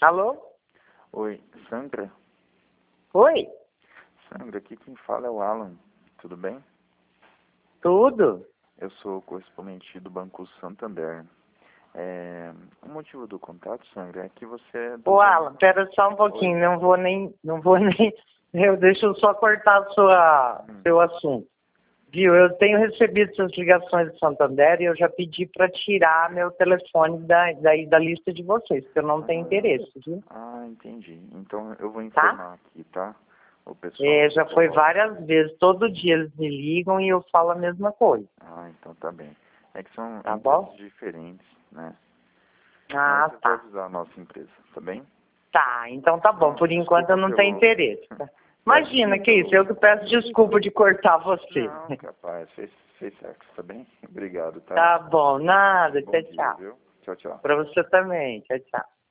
Alô? Oi, Sandra? Oi? Sandra, aqui quem fala é o Alan. Tudo bem? Tudo? Eu sou correspondente do Banco Santander. O motivo do contato, Sandra, é que você é do Ô, Alan, pera só um pouquinho, Oi. não vou nem, deixa eu só cortar seu assunto. Viu, eu tenho recebido essas ligações do Santander e eu já pedi para tirar meu telefone da lista de vocês, porque eu não tenho interesse, viu? Ah, entendi. Então eu vou Tá? informar aqui, tá? O pessoal. Já foi várias vezes, todo dia eles me ligam e eu falo a mesma coisa, Ah, então tá bem. É que são tá empresas bom? diferentes, né? Ah, Mas eu vou tá. avisar a nossa empresa, tá bem? Tá, então tá bom, Não, por enquanto eu desculpa não tenho pelo... interesse, tá? Imagina, que isso, eu que peço desculpa de cortar você. Não, capaz, fez sexo, tá bem? Obrigado, tá? Tá bom, nada, Bom tchau, dia, tchau. viu? Tchau, tchau. Pra você também, tchau, tchau.